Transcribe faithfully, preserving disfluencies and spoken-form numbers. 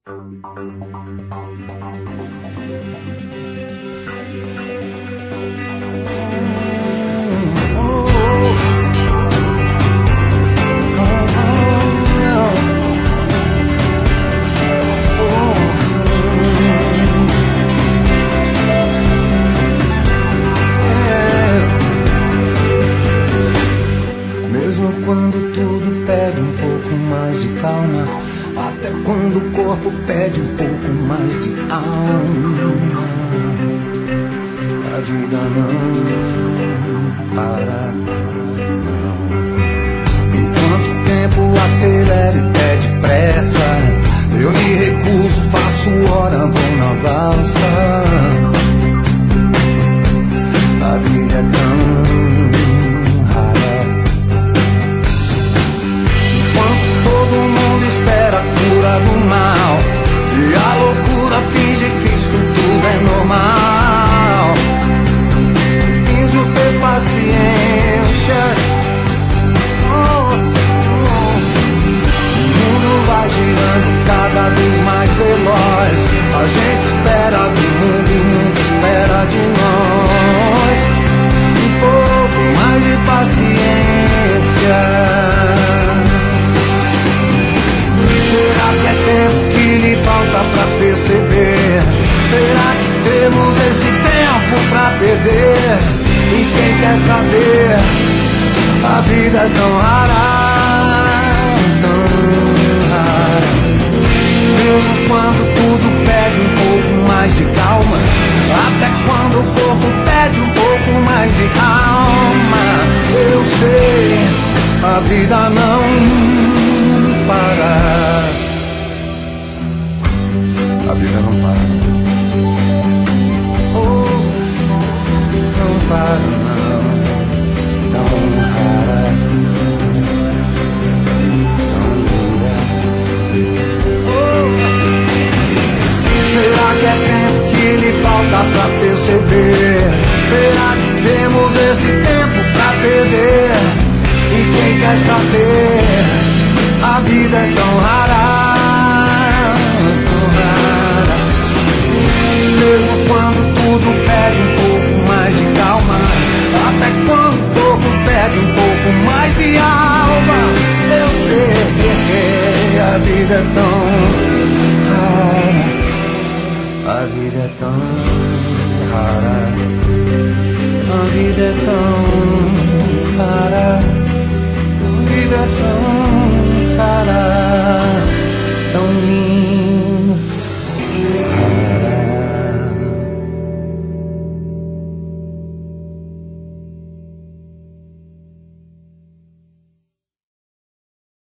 Mesmo quando tudo pede um pouco mais de calma, até quando o corpo pede um pouco mais de alma, a vida não para, não. Enquanto o tempo acelera e pede pressa, eu me recuso, faço hora, vou na valsa. A vida é tão rara. Enquanto todo mundo espera a cura do mal e a loucura finge que isso tudo é normal, finjo ter paciência. Oh, oh. O mundo vai girando cada vez mais veloz. A gente espera do mundo e o mundo espera de nós. Um pouco mais de paciência. Será que é tempo que lhe falta pra perceber? Será que temos esse tempo pra perder? E quem quer saber? A vida é tão rara, tão rara. Mesmo quando tudo pede um pouco mais de calma, até quando o corpo pede um pouco mais de alma, eu sei, a vida não para. A vida não para. Oh, não para não. Tão rara, tão dura. Oh. Será que é tempo que lhe falta pra perceber? Será que temos esse tempo pra perder? E quem quer saber? A vida é tão rara.